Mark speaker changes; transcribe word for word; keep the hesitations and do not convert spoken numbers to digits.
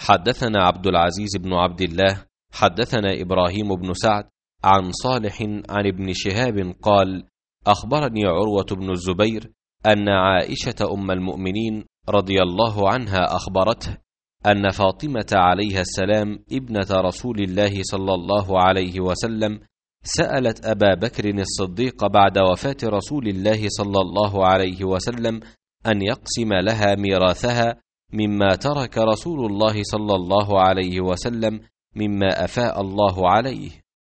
Speaker 1: حدثنا عبد العزيز بن عبد الله حدثنا إبراهيم بن سعد عن صالح عن ابن شهاب قال: أخبرني عروة بن الزبير أن عائشة أم المؤمنين رضي الله عنها أخبرته أن فاطمة عليها السلام ابنة رسول الله صلى الله عليه وسلم سألت أبا بكر الصديق بعد وفاة رسول الله صلى الله عليه وسلم أن يقسم لها ميراثها مما ترك رسول الله صلى الله عليه وسلم مما أفاء الله عليه،